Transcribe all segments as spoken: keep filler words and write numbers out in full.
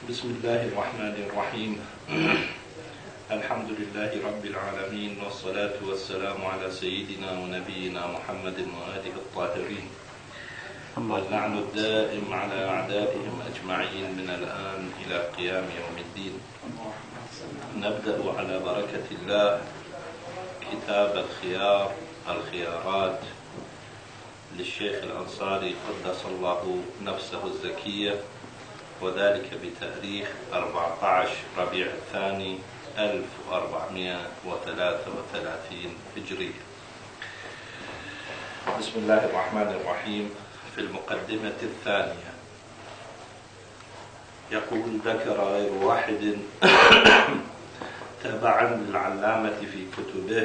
بسم الله الرحمن الرحيم. الحمد لله رب العالمين، والصلاة والسلام على سيدنا ونبينا محمد وآله الطاهرين، واللعن الدائم على أعدائهم أجمعين من الآن إلى قيام يوم الدين. نبدأ على بركة الله كتاب الخيار الخيارات للشيخ الأنصاري قدس الله نفسه الزكية، وذلك بتاريخ أربعة عشر ربيع الثاني ألف وأربعمائة وثلاثة وثلاثين هجرية. بسم الله الرحمن الرحيم. في المقدمة الثانية يقول: ذكر غير واحد تبعا للعلامة في كتبه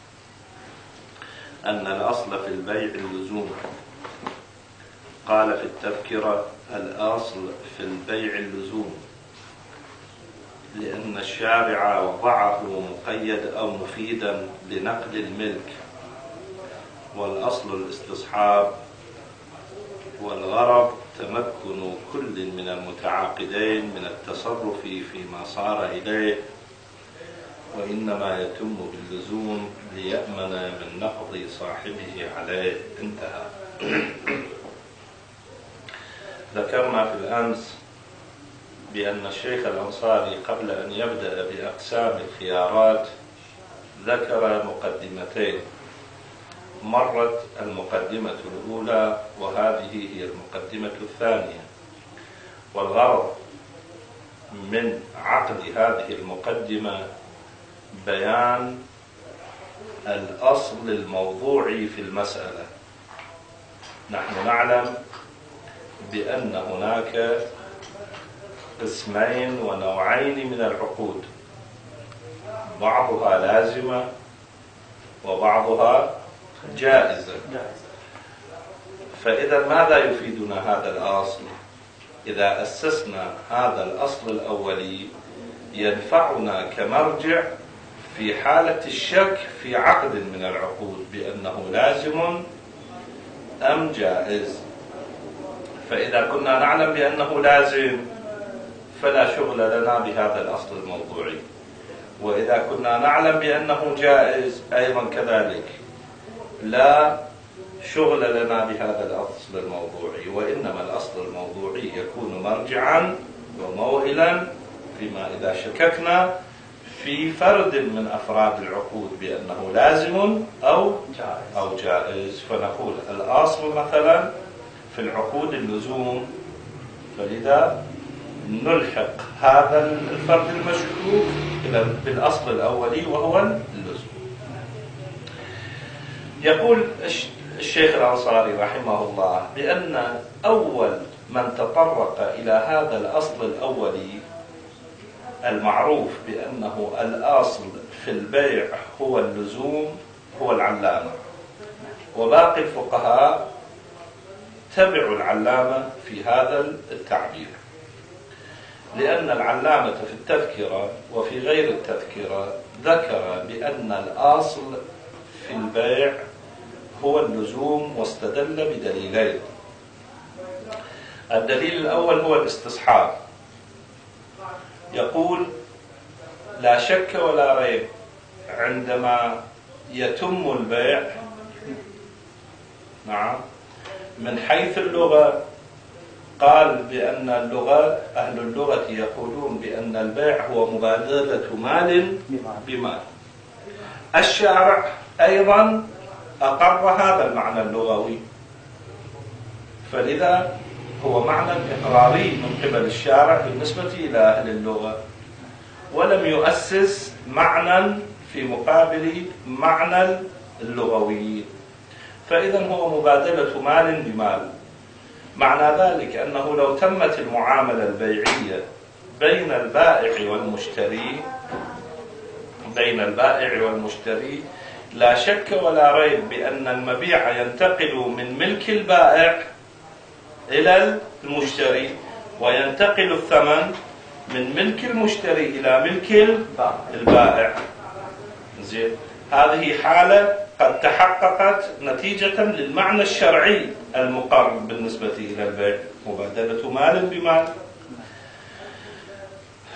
أن الأصل في البيع اللزوم. قال في التذكرة: الأصل في البيع اللزوم، لأن الشارع وضعه مقيد أو مفيدا لنقل الملك، والأصل الاستصحاب، والغرض تمكن كل من المتعاقدين من التصرف فيما صار إليه، وإنما يتم باللزوم ليأمن من نقض صاحبه عليه. انتهى. ذكرنا في الأمس بأن الشيخ الأنصاري قبل أن يبدأ بأقسام الخيارات ذكر مقدمتين. مرت المقدمة الأولى، وهذه هي المقدمة الثانية، والغرض من عقد هذه المقدمة بيان الأصل الموضوعي في المسألة. نحن نعلم بأن هناك قسمين ونوعين من العقود، بعضها لازمة وبعضها جائزة. فإذا ماذا يفيدنا هذا الأصل؟ إذا أسسنا هذا الأصل الأولي ينفعنا كمرجع في حالة الشك في عقد من العقود بأنه لازم أم جائز. فإذا كنا نعلم بأنه لازم فلا شغل لنا بهذا الأصل الموضوعي، وإذا كنا نعلم بأنه جائز أيضا كذلك لا شغل لنا بهذا الأصل الموضوعي، وإنما الأصل الموضوعي يكون مرجعا وموئلا فيما إذا شككنا في فرد من أفراد العقود بأنه لازم أو أو جائز، فنقول الأصل مثلا في العقود اللزوم، فلذا نلحق هذا الفرد المشكوك بالأصل الأولي وهو اللزوم. يقول الشيخ الأنصاري رحمه الله بأن أول من تطرق إلى هذا الأصل الأولي المعروف بأنه الأصل في البيع هو اللزوم هو العلامة، وباقي الفقهاء تبعوا العلامة في هذا التعبير، لأن العلامة في التذكرة وفي غير التذكرة ذكر بأن الأصل في البيع هو اللزوم، واستدل بدليلين. الدليل الأول هو الاستصحاب. يقول: لا شك ولا ريب عندما يتم البيع، نعم، من حيث اللغة قال بأن اللغة أهل اللغة يقولون بأن البيع هو مبادلة مال بمال. الشارع أيضا أقر هذا المعنى اللغوي، فلذا هو معنى إقراري من قبل الشارع بالنسبة إلى أهل اللغة، ولم يؤسس معنى في مقابل معنى اللغويين، فإذا هو مبادلة مال بمال. معنى ذلك أنه لو تمت المعاملة البيعية بين البائع والمشتري بين البائع والمشتري لا شك ولا ريب بأن المبيع ينتقل من ملك البائع إلى المشتري، وينتقل الثمن من ملك المشتري إلى ملك البائع. زين، هذه حالة قد تحققت نتيجة للمعنى الشرعي المقرر بالنسبة إلى البيع، مبادلة مال بمال.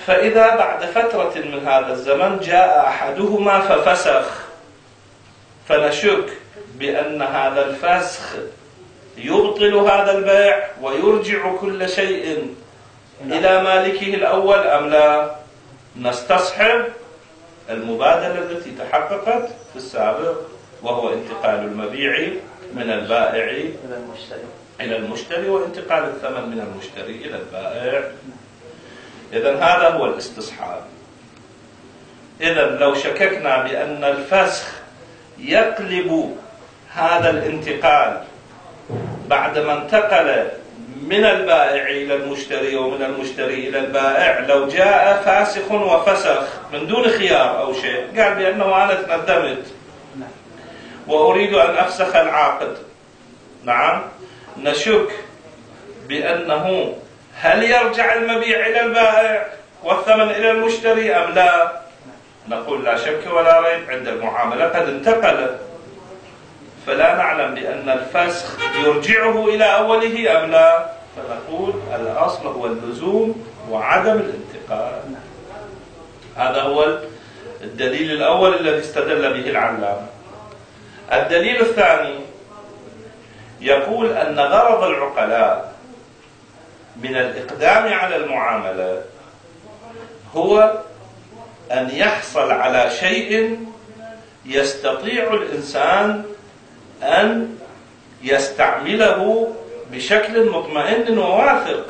فإذا بعد فترة من هذا الزمن جاء أحدهما ففسخ، فنشك بأن هذا الفسخ يبطل هذا البيع ويرجع كل شيء إلى مالكه الأول أم لا؟ نستصحب المبادلة التي تحققت في السابق، وهو انتقال المبيع من البائع إلى المشتري وانتقال الثمن من المشتري إلى البائع. إذن هذا هو الاستصحاب. إذن لو شككنا بأن الفسخ يقلب هذا الانتقال بعدما انتقل من البائع إلى المشتري ومن المشتري إلى البائع، لو جاء فاسخ وفسخ من دون خيار أو شيء، قال بأنه أنا تندمت وأريد أن أفسخ العقد، نعم، نشك بأنه هل يرجع المبيع إلى البائع والثمن إلى المشتري أم لا؟ نقول لا شك ولا ريب عند المعاملة قد انتقل، فلا نعلم بأن الفسخ يرجعه إلى أوله أم لا، فنقول الأصل هو اللزوم وعدم الانتقال. هذا هو الدليل الأول الذي استدل به العلامة. الدليل الثاني يقول أن غرض العقلاء من الإقدام على المعاملة هو أن يحصل على شيء يستطيع الإنسان أن يستعمله بشكل مطمئن وواثق،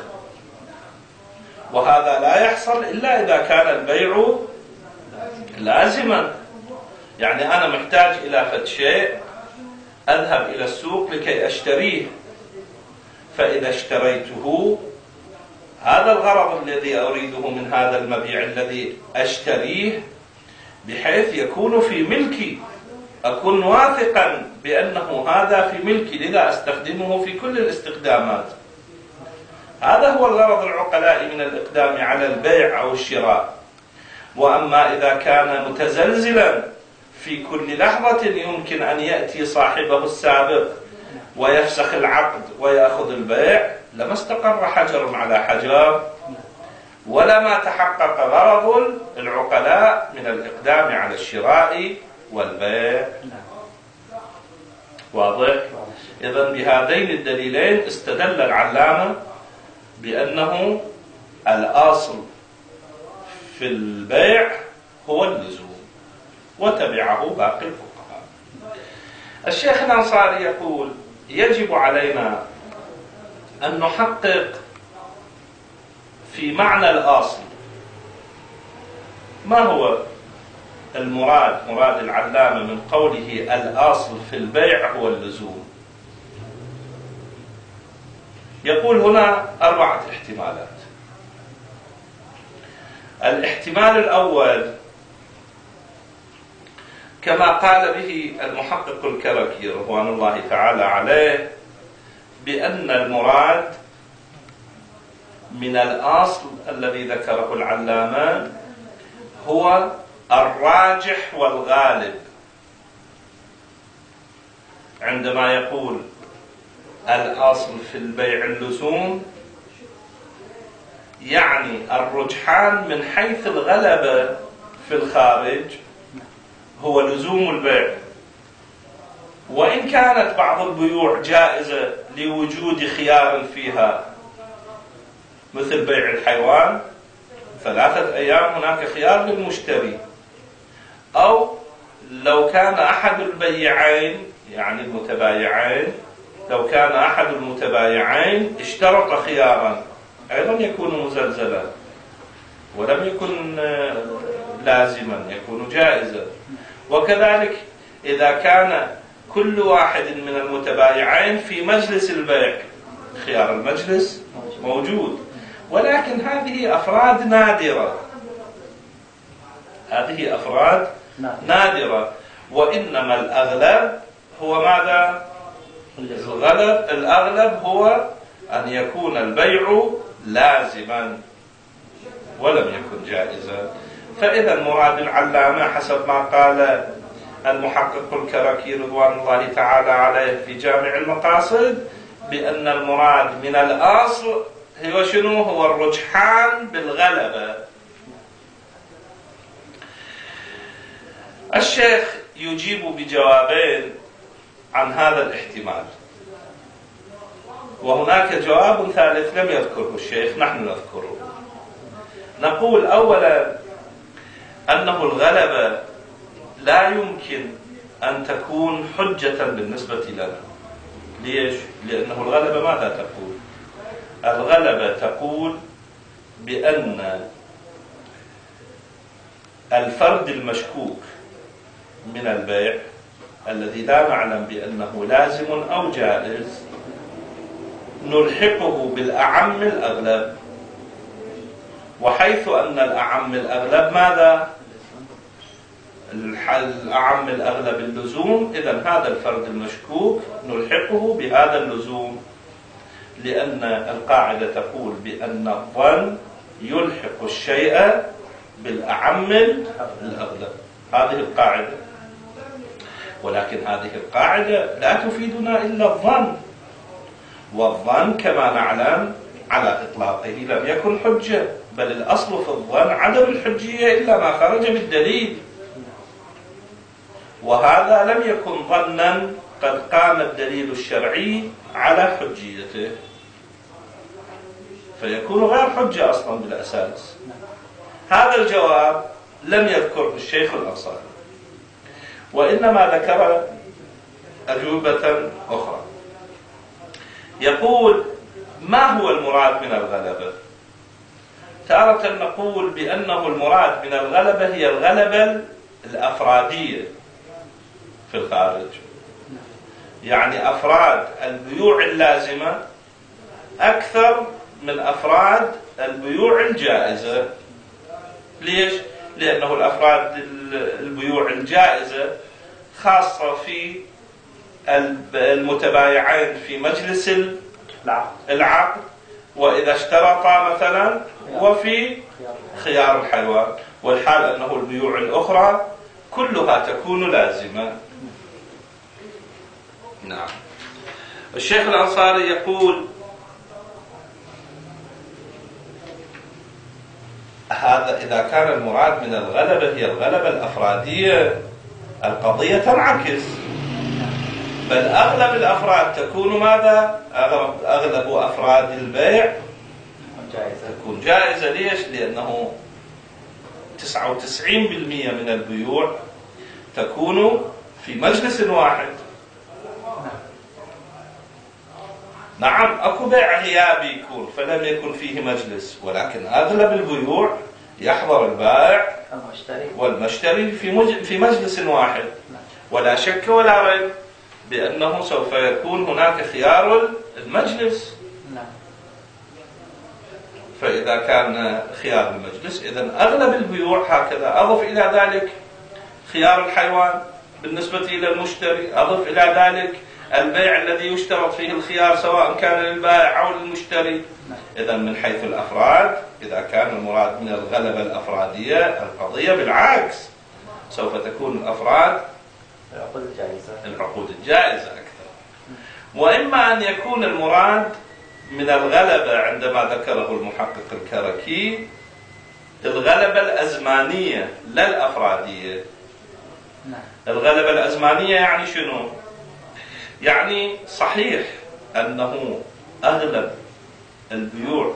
وهذا لا يحصل إلا إذا كان البيع لازما. يعني أنا محتاج إلى فد شيء، أذهب إلى السوق لكي أشتريه، فإذا اشتريته هذا الغرض الذي أريده من هذا المبيع الذي أشتريه، بحيث يكون في ملكي، أكون واثقا بأنه هذا في ملكي، لذا أستخدمه في كل الاستخدامات. هذا هو الغرض العقلاء من الإقدام على البيع أو الشراء. وأما إذا كان متزلزلا في كل لحظة يمكن أن يأتي صاحبه السابق ويفسخ العقد ويأخذ البيع، لما استقر حجر على حجر ولما تحقق غرض العقلاء من الإقدام على الشراء والبيع. واضح؟ إذن بهذين الدليلين استدل العلامة بأنه الأصل في البيع هو اللزوم، وتبعه باقي الفقهاء. الشيخ الأنصاري يقول يجب علينا أن نحقق في معنى الأصل. ما هو المراد، مراد العلامة من قوله الأصل في البيع هو اللزوم؟ يقول هنا أربعة احتمالات. الاحتمال الأول كما قال به المحقق الكركي رضوان الله تعالى عليه، بأن المراد من الأصل الذي ذكره العلامة هو الراجح والغالب. عندما يقول الأصل في البيع اللزوم، يعني الرجحان من حيث الغلبة في الخارج هو لزوم البيع، وإن كانت بعض البيوع جائزة لوجود خيار فيها، مثل بيع الحيوان ثلاثة أيام هناك خيار للمشتري، أو لو كان أحد البيعين يعني المتبايعين لو كان أحد المتبايعين اشترط خيارا أيضا يكون مزلزلا ولم يكن لازما، يكون جائزا. وكذلك إذا كان كل واحد من المتبايعين في مجلس البيع، خيار المجلس موجود، ولكن هذه أفراد نادرة، هذه أفراد نادرة، وإنما الأغلب هو ماذا؟ الغلب الأغلب هو أن يكون البيع لازما ولم يكن جائزا. فإذا مراد العلامة حسب ما قال المحقق الكركي رضوان الله تعالى عليه في جامع المقاصد، بأن المراد من الأصل هو شنو؟ هو الرجحان بالغلبة، الشيخ يجيب بجوابين عن هذا الاحتمال، وهناك جواب ثالث لم يذكره الشيخ، نحن نذكره. نقول أولا أنه الغلبة لا يمكن أن تكون حجة بالنسبة لنا. ليش؟ لأنه الغلبة ماذا تقول؟ الغلبة تقول بأن الفرد المشكوك من البيع الذي لا نعلم بأنه لازم أو جائز نلحقه بالأعم الأغلب، وحيث أن الأعم الأغلب ماذا؟ الأعم الأغلب اللزوم، إذن هذا الفرد المشكوك نلحقه بهذا اللزوم، لأن القاعدة تقول بأن الظن يلحق الشيء بالأعم الأغلب. هذه القاعدة، ولكن هذه القاعدة لا تفيدنا إلا الظن، والظن كما نعلم على إطلاقه لم يكن حجة، بل الأصل في الظن عدم الحجية إلا ما خرج بالدليل، وهذا لم يكن ظنا قد قام الدليل الشرعي على حجيته، فيكون غير حجة أصلا بالأساس. هذا الجواب لم يذكره الشيخ الأنصاري، وإنما ذكر أجوبة أخرى. يقول: ما هو المراد من الغلبة؟ تارة نقول بأنه المراد من الغلبة هي الغلبة الأفرادية في الخارج، يعني أفراد البيوع اللازمة أكثر من أفراد البيوع الجائزة. ليش؟ لأنه الأفراد البيوع الجائزة خاصة في المتبايعين في مجلس العقد، وإذا اشترطا مثلا، وفي خيار الحيوان، والحال أنه البيوع الأخرى كلها تكون لازمة. نعم. الشيخ الأنصاري يقول: هذا إذا كان المراد من الغلبة هي الغلبة الأفرادية، القضية تنعكس، بل أغلب الأفراد تكون ماذا؟ أغلب أفراد البيع تكون جائزة. ليش؟ لأنه تسعة وتسعين بالمئة من البيوع تكون في مجلس واحد. نعم، أكو بيع غيابي يكون فلم يكن فيه مجلس، ولكن أغلب البيوع يحضر البائع والمشتري في في مجلس واحد، ولا شك ولا ريب بأنه سوف يكون هناك خيار المجلس. فإذا كان خيار المجلس إذن أغلب البيوع هكذا. أضف إلى ذلك خيار الحيوان بالنسبة إلى المشتري، أضف إلى ذلك البيع الذي يشترط فيه الخيار سواء كان للبائع أو للمشتري. إذن من حيث الأفراد إذا كان المراد من الغلبة الأفرادية القضية بالعكس، سوف تكون الأفراد العقود الجائزة العقود الجائزة أكثر. وإما أن يكون المراد من الغلبة عندما ذكره المحقق الكركي الغلبة الأزمانية لا الأفرادية. الغلبة الأزمانية يعني شنو؟ يعني صحيح أنه أغلب البيوع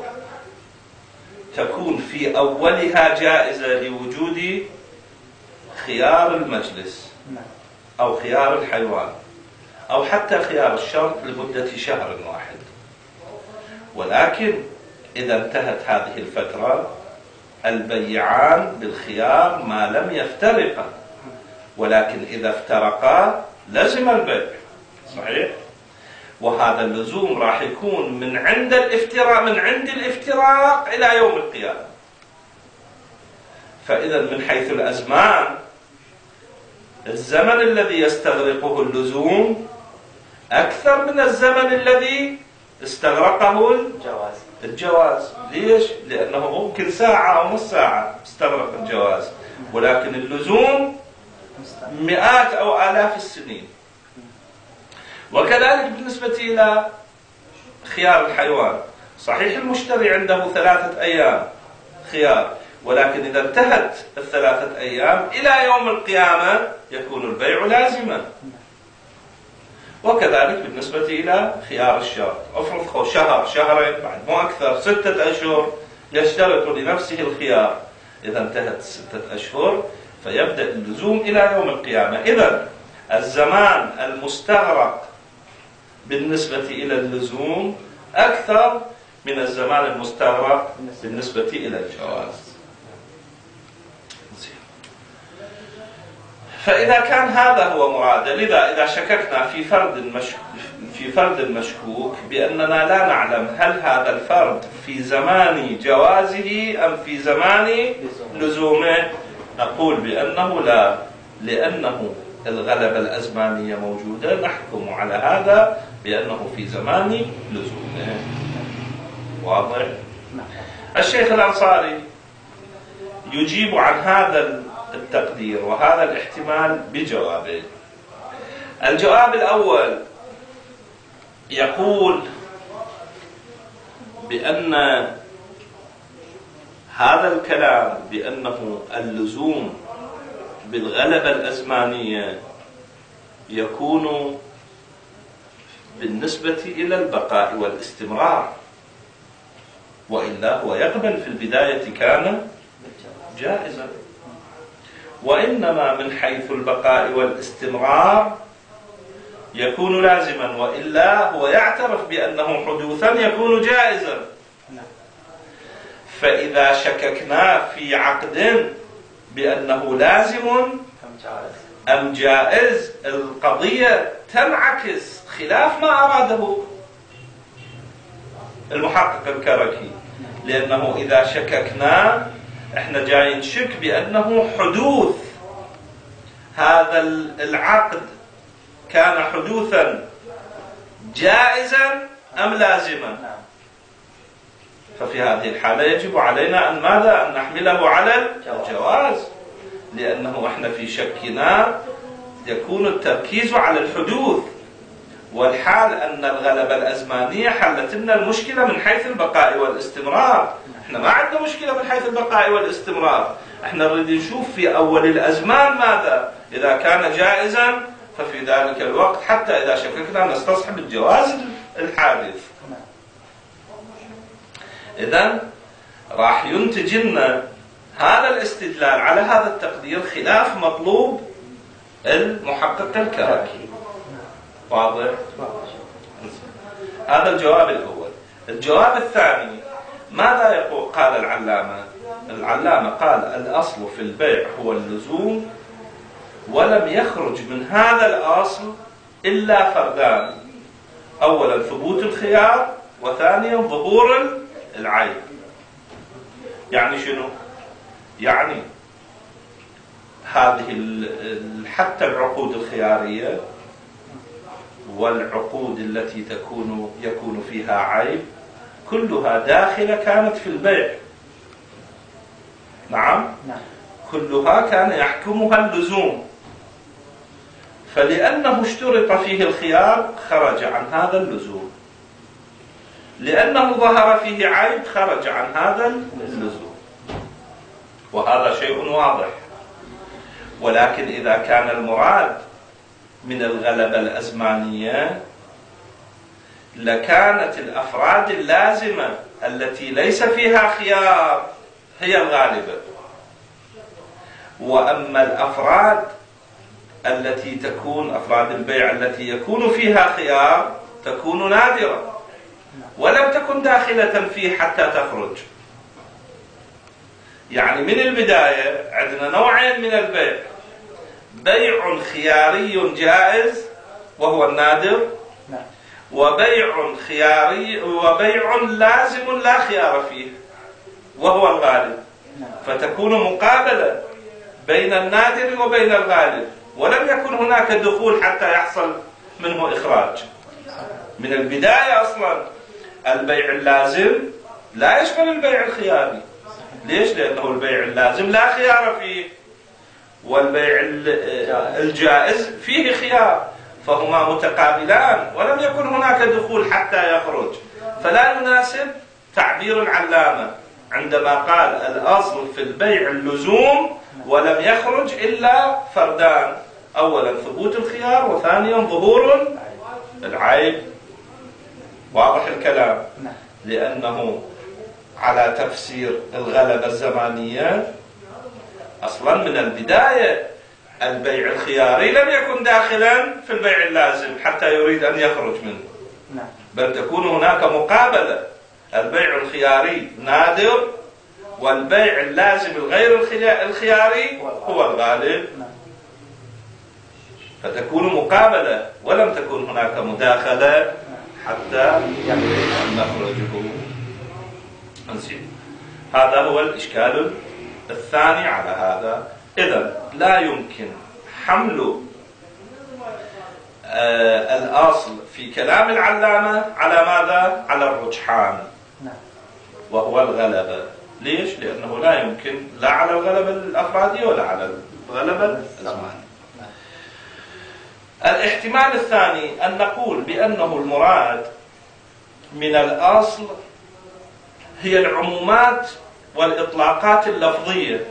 تكون في أولها جائزة لوجود خيار المجلس أو خيار الحيوان أو حتى خيار الشرط لمدة شهر واحد، ولكن إذا انتهت هذه الفترة البيعان بالخيار ما لم يفترقا، ولكن إذا افترقا لزم البيع. صحيح؟ وهذا اللزوم راح يكون من عند الافتراق من عند الافتراق إلى يوم القيامة. فإذا من حيث الأزمان الزمن الذي يستغرقه اللزوم أكثر من الزمن الذي استغرقه الجواز. الجواز ليش؟ لأنه ممكن ساعة أو نص ساعة استغرق الجواز، ولكن اللزوم مئات أو آلاف السنين. وكذلك بالنسبة إلى خيار الحيوان، صحيح المشتري عنده ثلاثة أيام خيار، ولكن إذا انتهت الثلاثة أيام إلى يوم القيامة يكون البيع لازما. وكذلك بالنسبة إلى خيار الشرط، أفرض شهر شهرين بعد مو أكثر ستة أشهر يشترط لنفسه الخيار، إذا انتهت ستة أشهر فيبدأ اللزوم إلى يوم القيامة. إذن الزمان المستغرق بالنسبة إلى اللزوم أكثر من الزمان المستغرق بالنسبة إلى الجواز. فإذا كان هذا هو مراده، لذا إذا شككنا في فرد مشكوك في فرد مشكوك بأننا لا نعلم هل هذا الفرد في زمان جوازه أم في زمان لزومه، نقول بأنه لا، لأنه الغلبة الأزمانية موجودة، نحكم على هذا بأنه في زمان لزومه. واضح؟ الشيخ الأنصاري يجيب عن هذا التقدير وهذا الاحتمال بجوابين. الجواب الأول يقول بأن هذا الكلام بأنه اللزوم بالغلبة الأزمانية يكون بالنسبة إلى البقاء والاستمرار، وإلا هو يقبل في البداية كان جائزا، وإنما من حيث البقاء والاستمرار يكون لازما، وإلا هو يعترف بأنه حدوثا يكون جائزا. فإذا شككنا في عقد بأنه لازم أم جائز، القضية تنعكس خلاف ما أراده المحقق الكركي، لأنه إذا شككنا احنا جاي نشك بأنه حدوث هذا العقد كان حدوثا جائزا أم لازما. ففي هذه الحالة يجب علينا أن ماذا؟ أن نحمله على الجواز، لأنه احنا في شكنا يكون التركيز على الحدوث، والحال أن الغلبة الأزمانية حلت لنا المشكلة من حيث البقاء والاستمرار. احنا ما عندنا مشكلة من حيث البقاء والاستمرار، احنا نريد نشوف في أول الأزمان ماذا؟ إذا كان جائزا ففي ذلك الوقت حتى إذا شككنا نستصحب الجواز الحادث. إذن راح ينتج لنا هذا الاستدلال على هذا التقدير خلاف مطلوب المحقق الكركي. واضح؟ هذا الجواب الأول. الجواب الثاني ماذا يقول؟ قال العلامة العلامة قال الأصل في البيع هو اللزوم، ولم يخرج من هذا الأصل إلا فردان: أولا ثبوت الخيار، وثانيا ظهور العيب. يعني شنو؟ يعني هذه حتى العقود الخيارية والعقود التي تكون يكون فيها عيب كلها داخلة كانت في البيع. نعم؟ كلها كان يحكمها اللزوم، فلأنه اشترط فيه الخيار خرج عن هذا اللزوم، لأنه ظهر فيه عيب خرج عن هذا اللزوم، وهذا شيء واضح. ولكن إذا كان المراد من الغلبة الأزمانية لكانت الأفراد اللازمة التي ليس فيها خيار هي الغالبة، وأما الأفراد التي تكون أفراد البيع التي يكون فيها خيار تكون نادرة ولم تكن داخلة فيه حتى تخرج. يعني من البداية عندنا نوعين من البيع: بيع خياري جائز وهو النادر، وبيع خياري وبيع لازم لا خيار فيه وهو الغالب. فتكون مقابلة بين النادر وبين الغالب، ولم يكن هناك دخول حتى يحصل منه إخراج. من البداية أصلا البيع اللازم لا يشمل البيع الخياري. ليش؟ لأنه البيع اللازم لا خيار فيه، والبيع الجائز فيه خيار، فهما متقابلان ولم يكن هناك دخول حتى يخرج. فلا يناسب تعبير العلامة عندما قال الأصل في البيع اللزوم ولم يخرج إلا فردان، أولا ثبوت الخيار وثانيا ظهور العيب. واضح الكلام؟ لأنه على تفسير الغلبة الزمانية أصلا من البداية البيع الخياري لم يكن داخلا في البيع اللازم حتى يريد أن يخرج منه، بل تكون هناك مقابلة. البيع الخياري نادر والبيع اللازم الغير الخياري هو الغالب، فتكون مقابلة ولم تكن هناك مداخلة حتى نخرجه. هذا هو الإشكال الثاني على هذا. إذن لا يمكن حمل آه الأصل في كلام العلامة على ماذا؟ على الرجحان وهو الغلبة. ليش؟ لأنه لا يمكن لا على الغلبة الأفرادية ولا على الغلبة الزمانية. الاحتمال الثاني أن نقول بأنه المراد من الأصل هي العمومات والإطلاقات اللفظية.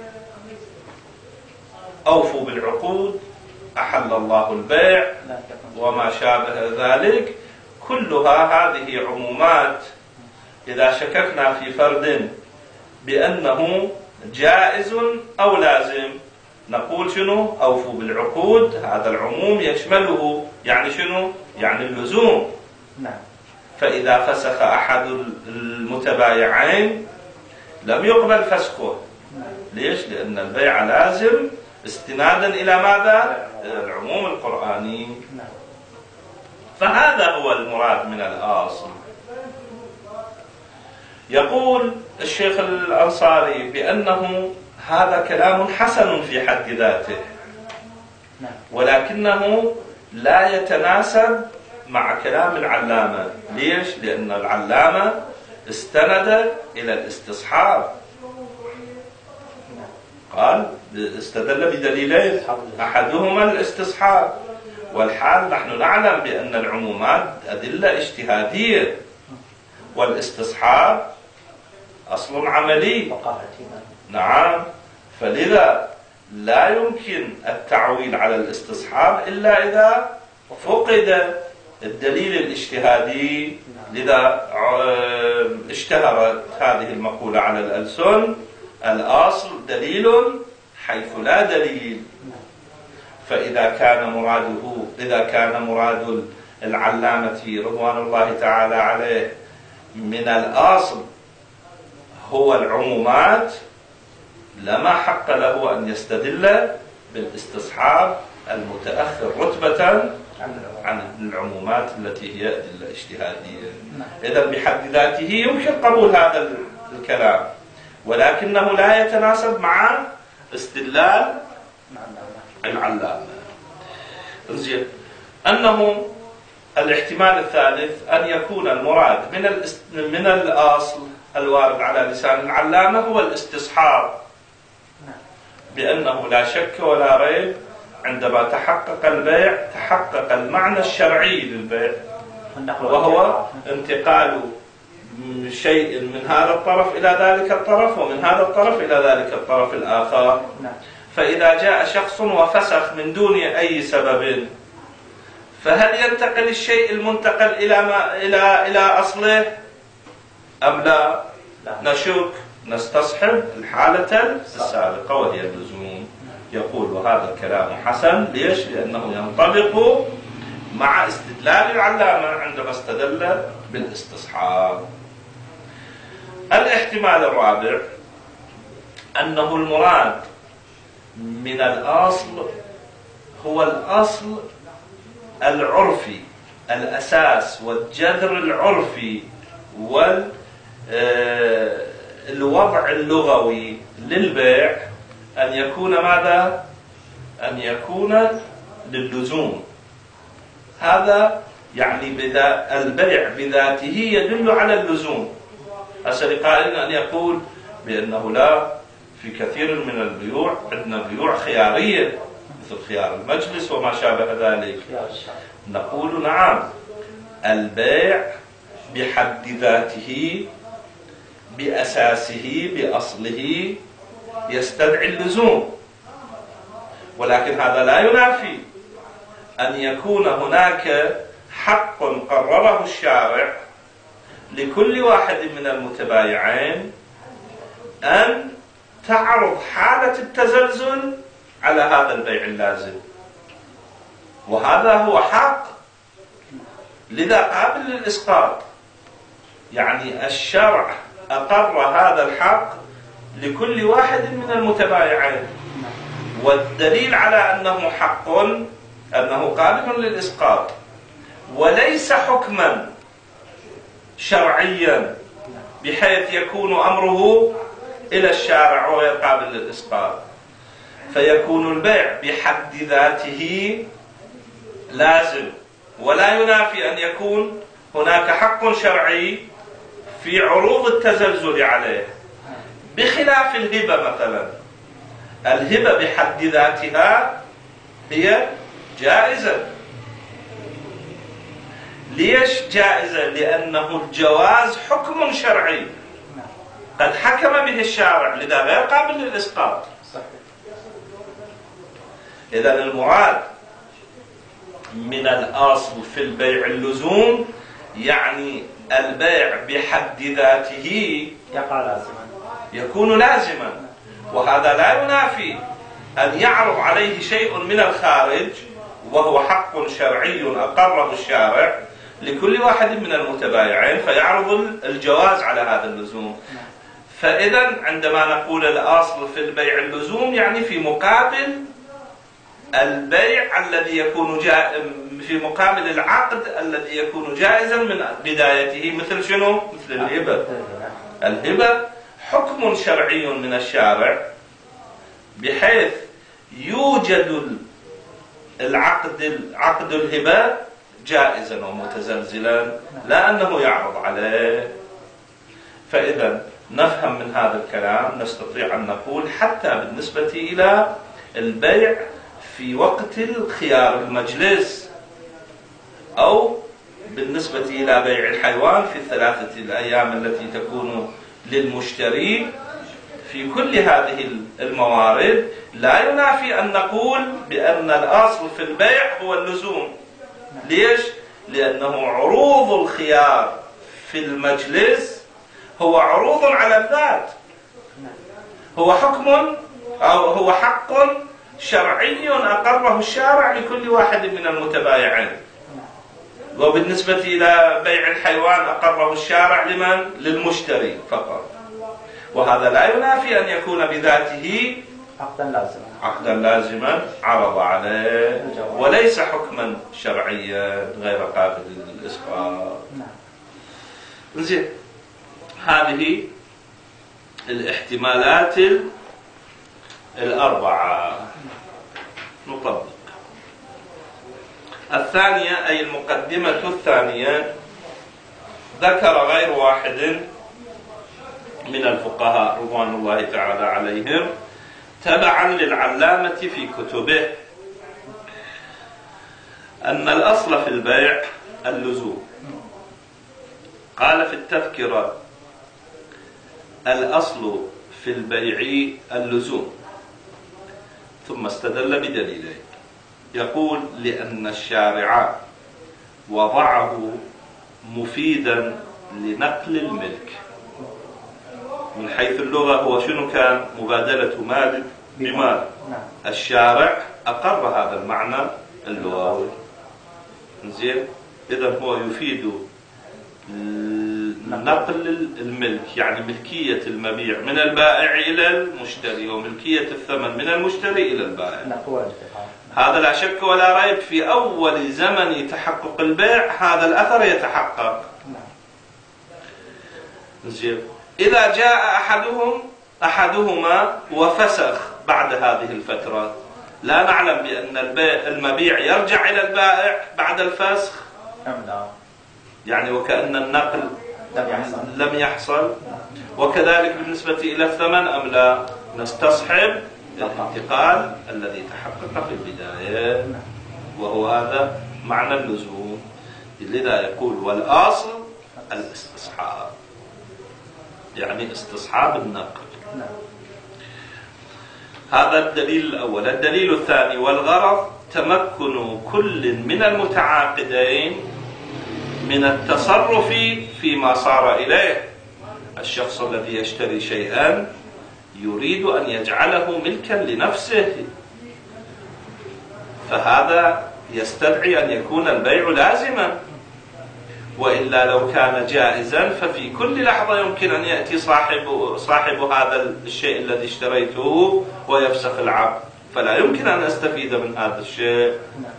أوفوا بالعقود، أحل الله البيع، وما شابه ذلك، كلها هذه عمومات. إذا شككنا في فرد بأنه جائز أو لازم نقول شنو؟ أوفوا بالعقود، هذا العموم يشمله يعني شنو؟ يعني اللزوم. فإذا فسخ أحد المتبايعين لم يقبل فسخه. ليش؟ لأن البيع لازم استنادا إلى ماذا؟ العموم القرآني. فهذا هو المراد من الأصل. يقول الشيخ الأنصاري بأنه هذا كلام حسن في حد ذاته، ولكنه لا يتناسب مع كلام العلامة. ليش؟ لأن العلامة استند إلى الاستصحاب، قال استدل بدليلين، أحدهما الاستصحاب، والحال نحن نعلم بأن العمومات أدلة اجتهادية والاستصحاب أصل عملي. نعم، فلذا لا يمكن التعويل على الاستصحاب إلا إذا فقد الدليل الاجتهادي. لذا اشتهرت هذه المقولة على الألسن: الأصل دليل حيث لا دليل. فإذا كان مراده إذا كان مراد العلامة رضوان الله تعالى عليه من الأصل هو العمومات، لما حق له أن يستدل بالاستصحاب المتأخر رتبة عن العمومات التي هي أدلة اجتهادية. إذا بحد ذاته يمكن قبول هذا الكلام، ولكنه لا يتناسب مع استدلال العلامة. زين، أنه الاحتمال الثالث أن يكون المراد من من الأصل الوارد على لسان العلامة هو الاستصحاب، بأنه لا شك ولا ريب عندما تحقق البيع تحقق المعنى الشرعي للبيع، وهو انتقال شيء من هذا الطرف إلى ذلك الطرف ومن هذا الطرف إلى ذلك الطرف الآخر. فإذا جاء شخص وفسخ من دون أي سبب، فهل ينتقل الشيء المنتقل إلى ما إلى إلى أصله أم لا؟ نشك، نستصحب الحالة السابقة وهي اللزوم. يقول وهذا الكلام حسن. ليش؟ لأنه ينطبق مع استدلال العلامة عندما استدل بالاستصحاب. الاحتمال الرابع أنه المراد من الأصل هو الأصل العرفي، الأساس والجذر العرفي والوضع اللغوي للبيع، أن يكون ماذا؟ أن يكون للزوم. هذا يعني بذا البيع بذاته يدل على اللزوم. هسه قائل أن يقول بأنه لا، في كثير من البيوع عندنا بيوع خيارية مثل خيار المجلس وما شابه ذلك. نقول نعم، البيع بحد ذاته بأساسه بأصله يستدعي اللزوم، ولكن هذا لا ينافي أن يكون هناك حق قرره الشارع لكل واحد من المتبايعين أن تعرض حالة التزلزل على هذا البيع اللازم، وهذا هو حق لذا قابل للإسقاط. يعني الشرع أقر هذا الحق لكل واحد من المتبايعين، والدليل على أنه حق أنه قابل للإسقاط وليس حكما شرعيا بحيث يكون أمره إلى الشارع وغير قابل للإسقاط، فيكون البيع بحد ذاته لازم، ولا ينافي أن يكون هناك حق شرعي في عروض التزلزل عليه، بخلاف الهبة مثلا. الهبة بحد ذاتها هي جائزة. ليش جائزة؟ لأنه الجواز حكم شرعي قد حكم به الشارع، لذا غير قابل للإسقاط. إذن المراد من الأصل في البيع اللزوم، يعني البيع بحد ذاته يقع لازما، يكون لازما، وهذا لا ينافي أن يعرض عليه شيء من الخارج وهو حق شرعي أقره الشارع لكل واحد من المتبايعين، فيعرض الجواز على هذا اللزوم. فإذا عندما نقول الأصل في البيع اللزوم، يعني في مقابل البيع الذي يكون جائز، في مقابل العقد الذي يكون جائزا من بدايته، مثل شنو؟ مثل الهبة. الهبة حكم شرعي من الشارع بحيث يوجد العقد عقد الهبة جائزا ومتزلزلا، لا أنه يعرض عليه. فإذا نفهم من هذا الكلام نستطيع أن نقول حتى بالنسبة إلى البيع في وقت الخيار المجلس، أو بالنسبة إلى بيع الحيوان في الثلاثة الأيام التي تكون للمشتري، في كل هذه الموارد لا ينافي أن نقول بأن الأصل في البيع هو اللزوم. ليش؟ لأنه عروض الخيار في المجلس هو عروض على الذات، هو حكم أو هو حق شرعي أقره الشارع لكل واحد من المتبايعين. وبالنسبة إلى بيع الحيوان أقره الشارع لمن؟ للمشتري فقط، وهذا لا ينافي أن يكون بذاته عقدا لازما عقدا لازما عرض عليه وليس حكما شرعيا غير قابل للإسقاط. زين، هذه الاحتمالات الأربعة. نطبق الثانية، أي المقدمة الثانية. ذكر غير واحد من الفقهاء رضوان الله تعالى عليهم تبعا للعلامة في كتبه أن الأصل في البيع اللزوم. قال في التذكرة: الأصل في البيع اللزوم، ثم استدل بدليلين. يقول: لأن الشارع وضعه مفيدا لنقل الملك. من حيث اللغة هو شنو كان؟ مبادلة مال بمال. الشارع أقر هذا المعنى اللغوي. زين، إذن هو يفيد نقل الملك، يعني ملكية المبيع من البائع إلى المشتري، وملكية الثمن من المشتري إلى البائع. هذا لا شك ولا ريب في أول زمن تحقق البيع هذا الأثر يتحقق. زين، إذا جاء أحدهم أحدهما وفسخ بعد هذه الفترة، لا نعلم بأن المبيع يرجع إلى البائع بعد الفسخ أم لا، يعني وكأن النقل لم يحصل. لم يحصل. وكذلك بالنسبة إلى الثمن أم لا، نستصحب الانتقال الذي تحقق في البداية، وهو هذا معنى اللزوم. لذا يقول: والأصل الاستصحاب. يعني استصحاب النقل. نعم. هذا الدليل الأول. الدليل الثاني: والغرض تمكن كل من المتعاقدين من التصرف فيما صار إليه. الشخص الذي يشتري شيئا يريد أن يجعله ملكا لنفسه، فهذا يستدعي أن يكون البيع لازما، وإلا لو كان جائزا ففي كل لحظة يمكن أن يأتي صاحب صاحب هذا الشيء الذي اشتريته ويفسخ العقد، فلا يمكن أن أستفيد من هذا الشيء.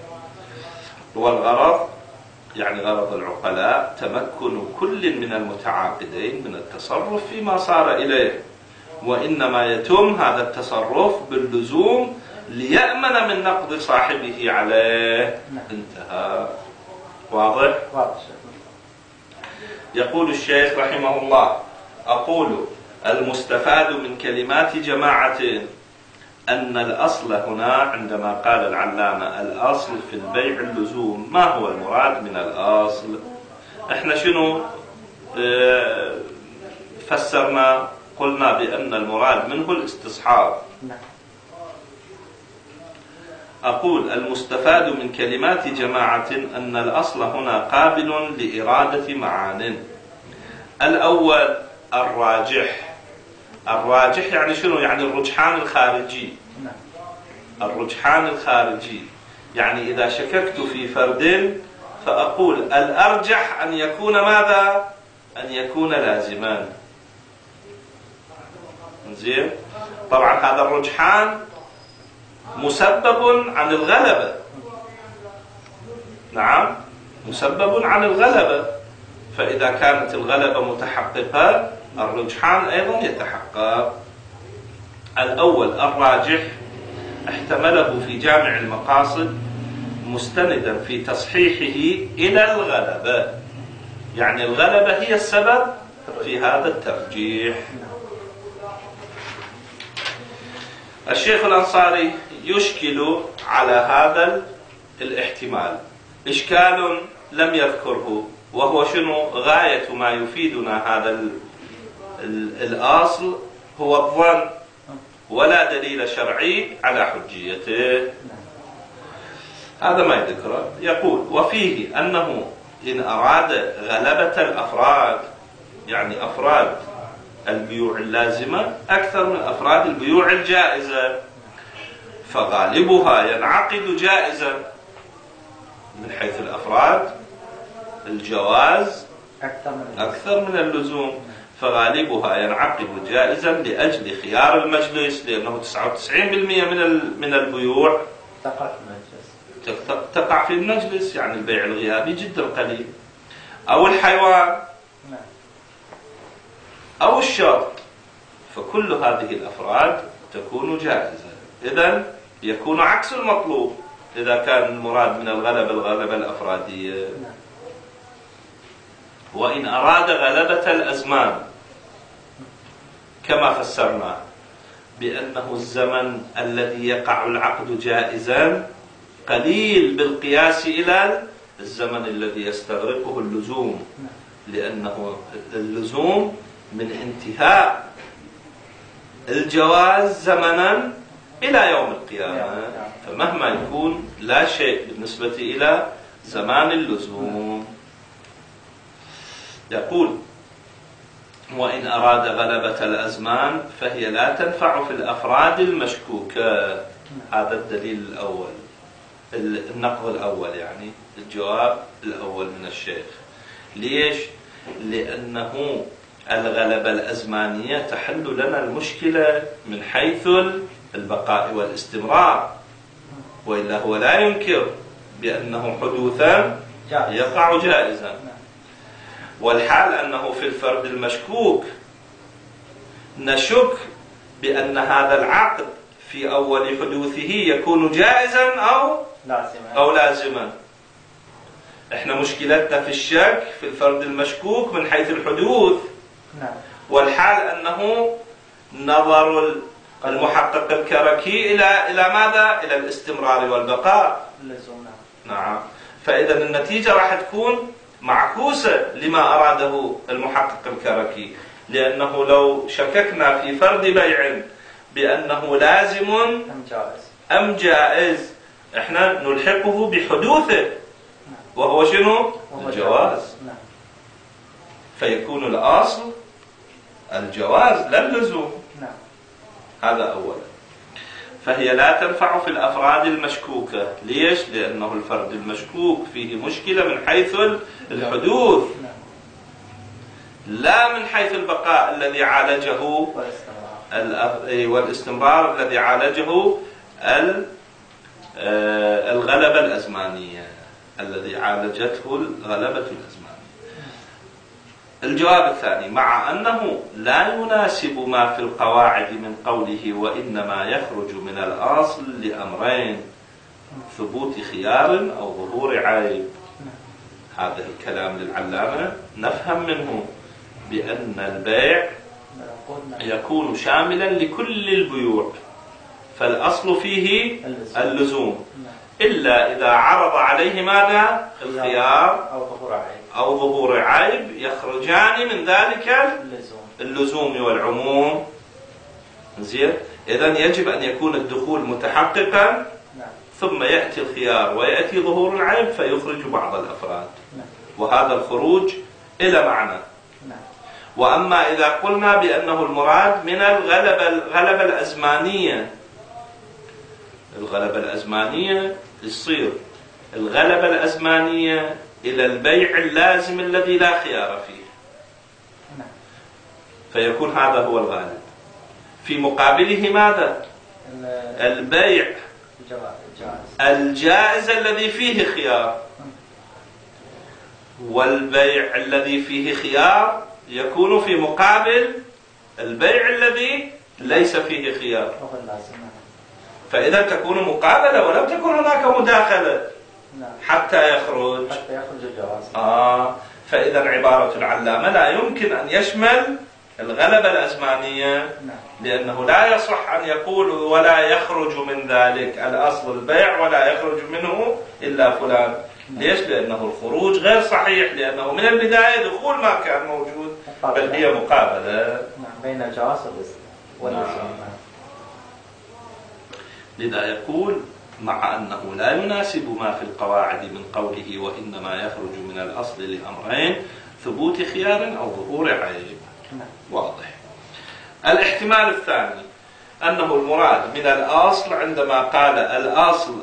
والغرض يعني غرض العقلاء تمكن كل من المتعاقدين من التصرف فيما صار إليه، وإنما يتم هذا التصرف باللزوم ليأمن من نقض صاحبه عليه. انتهى. واضح؟ واضح. يقول الشيخ رحمه الله: أقول المستفاد من كلمات جماعة أن الأصل هنا، عندما قال العلامة الأصل في البيع اللزوم، ما هو المراد من الأصل؟ احنا شنو اه فسرنا؟ قلنا بأن المراد منه الاستصحاب. أقول المستفاد من كلمات جماعة أن الأصل هنا قابل لإرادة معان. الأول الراجح. الراجح يعني شنو؟ يعني الرجحان الخارجي. الرجحان الخارجي يعني إذا شككت في فرد فأقول الأرجح أن يكون ماذا؟ أن يكون لازمان. زين؟ طبعا هذا الرجحان مسبب عن الغلبة. نعم، مسبب عن الغلبة، فإذا كانت الغلبة متحققة الرجحان أيضا يتحقق. الأول الراجح احتمله في جامع المقاصد مستندا في تصحيحه إلى الغلبة، يعني الغلبة هي السبب في هذا الترجيح. الشيخ الأنصاري يشكل على هذا الاحتمال إشكال لم يذكره، وهو شنو؟ غاية ما يفيدنا هذا الأصل هو الظن، ولا دليل شرعي على حجيته. هذا ما يذكره. يقول: وفيه أنه إن أراد غلبة الأفراد، يعني أفراد البيوع اللازمة أكثر من أفراد البيوع الجائزة، فغالبها ينعقد جائزا من حيث الأفراد، الجواز أكثر من اللزوم، فغالبها ينعقد جائزا لأجل خيار المجلس، لأنه تسعة وتسعين بالمئة من من البيوع تقع في المجلس. تقع في المجلس، يعني البيع الغيابي جدا قليل، أو الحيوان أو الشرط، فكل هذه الأفراد تكون جائزة. إذن يكون عكس المطلوب إذا كان المراد من الغلبة الغلبة الأفرادية. وإن أراد غلبة الأزمان كما فسرنا بأنه الزمن الذي يقع العقد جائزا قليل بالقياس إلى الزمن الذي يستغرقه اللزوم، لأنه اللزوم من انتهاء الجواز زمنا إلى يوم القيامة، فمهما يكون لا شيء بالنسبة إلى زمان اللزوم. يقول: وإن أراد غلبة الأزمان فهي لا تنفع في الأفراد المشكوكة. هذا الدليل الأول، النقض الأول، يعني الجواب الأول من الشيخ. ليش؟ لأنه الغلبة الأزمانية تحل لنا المشكلة من حيث البقاء والاستمرار، وإلا هو لا ينكر بأنه حدوثا يقع جائزا، والحال أنه في الفرد المشكوك نشك بأن هذا العقد في أول حدوثه يكون جائزا أو لازما. أو لازما. إحنا مشكلتنا في الشك في الفرد المشكوك من حيث الحدوث، والحال أنه نظر المحقق الكركي إلى إلى ماذا؟ إلى الاستمرار والبقاء. نعم. فإذا النتيجة راح تكون معكوسة لما أراده المحقق الكركي، لأنه لو شككنا في فرد بيع بأنه لازم أم جائز أم جائز احنا نلحقه بحدوثه وهو شنو؟ الجواز. فيكون الأصل الجواز لا اللزوم. هذا أولا. فهي لا تنفع في الأفراد المشكوكة. ليش؟ لأنه الفرد المشكوك فيه مشكلة من حيث الحدوث لا من حيث البقاء الذي عالجه والاستمرار الذي عالجه الغلبة الأزمانية الذي عالجته الغلبة الأزمانية. الجواب الثاني: مع أنه لا يناسب ما في القواعد من قوله وإنما يخرج من الأصل لأمرين: ثبوت خيار أو ظهور عيب. هذا الكلام للعلامة نفهم منه بأن البيع يكون شاملا لكل البيوع، فالأصل فيه اللزوم، إلا إذا عرض عليه ماذا؟ الخيار أو ظهور عيب يخرجان من ذلك اللزوم والعموم. زين؟ إذن يجب أن يكون الدخول متحققا ثم يأتي الخيار ويأتي ظهور العيب فيخرج بعض الأفراد، وهذا الخروج إلى معنى. وأما إذا قلنا بأنه المراد من الغلبة الغلبة الأزمانية، الغلبة الأزمانية يصير الغلبة الأزمانية إلى البيع اللازم الذي لا خيار فيه، فيكون هذا هو الغالب. في مقابله ماذا؟ البيع الجائز الذي فيه خيار، والبيع الذي فيه خيار يكون في مقابل البيع الذي ليس فيه خيار، فإذا تكون مقابلة ولم تكن هناك مداخلة حتى يخرج حتى يخرج الجواز. آه فإذا عبارة العلامة لا يمكن أن يشمل الغلبة الأزمانية، لأنه لا يصح أن يقول ولا يخرج من ذلك الأصل البيع ولا يخرج منه إلا فلان. ليش؟ لأنه الخروج غير صحيح، لأنه من البداية دخول ما كان موجود، بل هي مقابلة بين الجواز واللزوم. لذا يقول مع أنه لا يناسب ما في القواعد من قوله وإنما يخرج من الأصل لأمرين: ثبوت خيار أو ظهور عيب. واضح. الاحتمال الثاني أنه المراد من الأصل عندما قال الأصل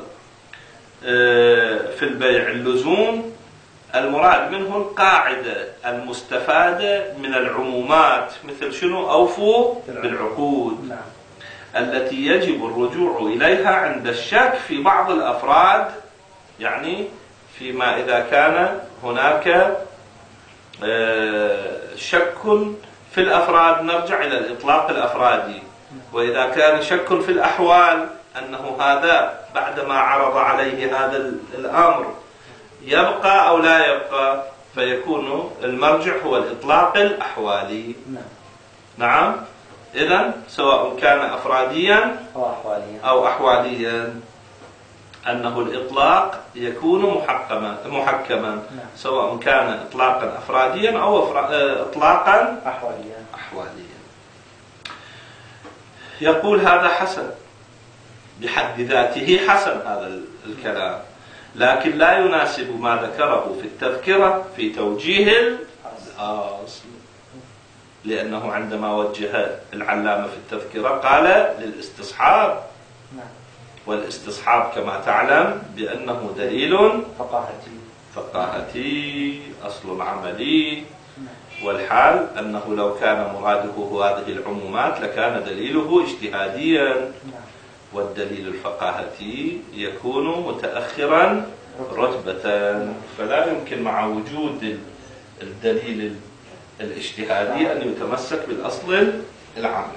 في البيع اللزوم، المراد منه القاعدة المستفادة من العمومات، مثل شنو؟ أوفوا بالعقود التي يجب الرجوع إليها عند الشك في بعض الأفراد، يعني فيما إذا كان هناك شك في الأفراد نرجع إلى الإطلاق الأفرادي، وإذا كان شك في الأحوال أنه هذا بعدما عرض عليه هذا الأمر يبقى أو لا يبقى، فيكون المرجع هو الإطلاق الأحوالي. نعم. إذن سواء كان أفراديا أو أحواليا أنه الإطلاق يكون محكما محكما سواء كان إطلاقا أفراديا أو إطلاقا أحواليا. أحواليا. يقول هذا حسن بحد ذاته، حسن هذا الكلام، لكن لا يناسب ما ذكره في التذكرة في توجيه الأصل، لأنه عندما وجه العلامة في التذكرة قال للاستصحاب، والاستصحاب كما تعلم بأنه دليل فقاهتي فقاهتي أصل عملي، والحال أنه لو كان مراده هذه العمومات لكان دليله اجتهاديا، والدليل الفقاهتي يكون متأخرا رتبة، فلا يمكن مع وجود الدليل الاجتهادي أن يتمسك بالأصل العملي.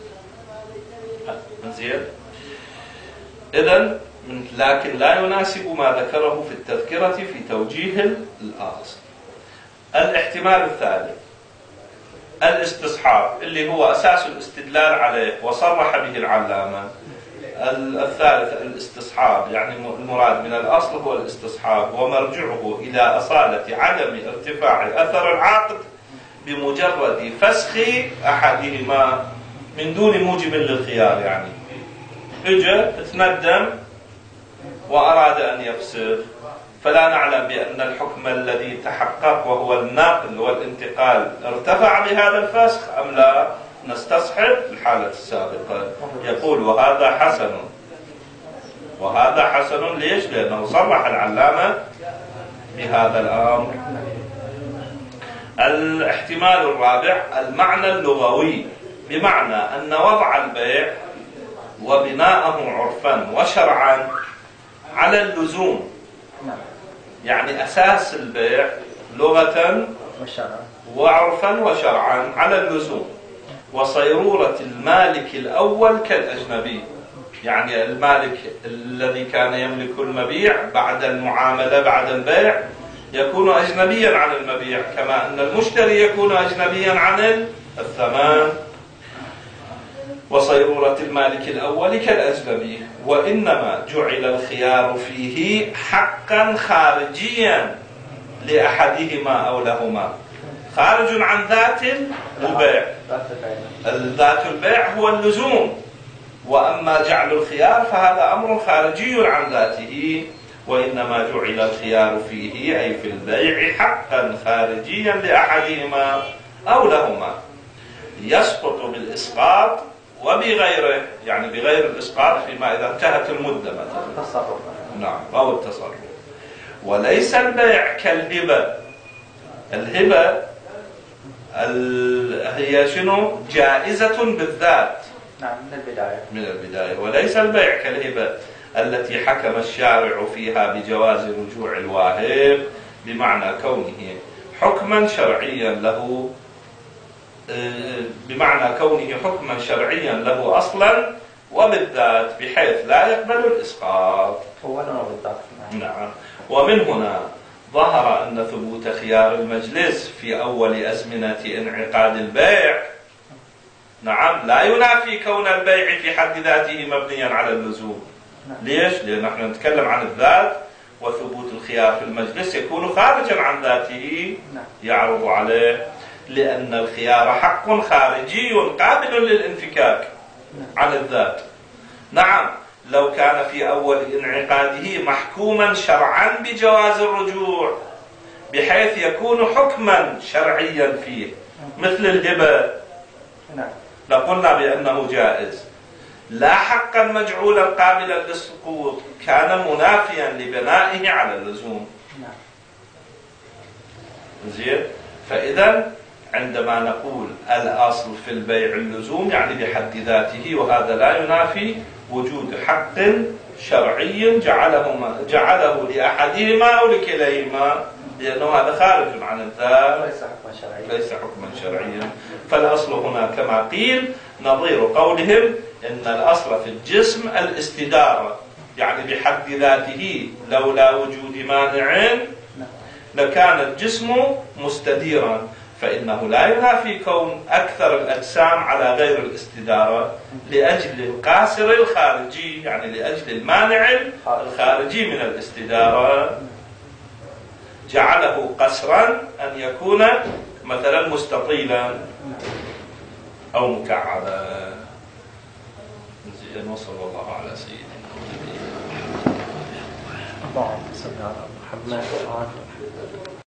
زين. إذن لكن لا يناسب ما ذكره في التذكرة في توجيه الأصل. الاحتمال الثالث الاستصحاب اللي هو أساس الاستدلال عليه وصرح به العلامة. الثالث الاستصحاب، يعني المراد من الأصل هو الاستصحاب، ومرجعه إلى أصالة عدم ارتفاع أثر العقد بمجرد فسخ أحدهما من دون موجب للخيار. يعني اجى تندم وأراد أن يفسخ، فلا نعلم بأن الحكم الذي تحقق وهو النقل والانتقال ارتفع بهذا الفسخ أم لا، نستصحب الحالة السابقة. يقول وهذا حسن، وهذا حسن ليش؟ لأنه صرح العلامة بهذا الأمر. الاحتمال الرابع المعنى اللغوي، بمعنى أن وضع البيع وبناءه عرفا وشرعا على اللزوم، يعني أساس البيع لغة وعرفا وشرعا على اللزوم، وصيرورة المالك الأول كالأجنبي، يعني المالك الذي كان يملك المبيع بعد المعاملة بعد البيع يكون أجنبيا عن المبيع، كما أن المشتري يكون أجنبيا عن الثمن. وصيرورة المالك الأول كالأجنبي، وإنما جعل الخيار فيه حقا خارجيا لأحدهما أو لهما، خارج عن ذات البيع. ذات البيع هو اللزوم، وأما جعل الخيار فهذا أمر خارجي عن ذاته. وإنما جعل الخيار فيه أي في البيع حقا خارجيا لأحدهما أو لهما، يسقط بالإسقاط وبغيره، يعني بغير الإسقاط فيما إذا انتهت المدة مثلا. التصرف. نعم، أو التصرف. وليس البيع كالهبة. الهبة ال... هي شنو؟ جائزة بالذات. نعم، من البداية. من البداية. وليس البيع كالهبة التي حكم الشارع فيها بجواز رجوع الواهب، بمعنى كونه حكما شرعيا له، بمعنى كونه حكما شرعيا له أصلا وبالذات، بحيث لا يقبل الإسقاط. أولا وبالذات. نعم. ومن هنا ظهر أن ثبوت خيار المجلس في أول أزمنة انعقاد البيع نعم لا ينافي كون البيع في حد ذاته مبنيا على اللزوم. ليش؟ لأن نحن نتكلم عن الذات، وثبوت الخيار في المجلس يكون خارجا عن ذاته يعرض عليه، لأن الخيار حق خارجي قابل للانفكاك عن الذات. نعم، لو كان في أول انعقاده محكوما شرعا بجواز الرجوع بحيث يكون حكما شرعيا فيه مثل الهبة لقلنا بأنه جائز، لا حقا مجعولا قابلا للسقوط، كان منافيا لبنائه على اللزوم. زين. فإذا عندما نقول الأصل في البيع اللزوم يعني بحد ذاته، وهذا لا ينافي وجود حق شرعي جعله جعله لأحدهما أو لكليهما، لأنه هذا خارج عن الذات، ليس حكما شرعيا. ليس حكما شرعيا. فالأصل هنا كما قيل نظير قولهم إن الأصل في الجسم الاستدارة، يعني بحد ذاته لولا وجود مانع لكان الجسم مستديرا، فإنه لا ينافي كون أكثر الأجسام على غير الاستدارة لأجل القاصر الخارجي، يعني لأجل المانع الخارجي من الاستدارة، جعله قصرا أن يكون مثلا مستطيلا أو مكعبا. زين. وصلى الله على سيدنا محمد. اللهم صل على محمد وعلى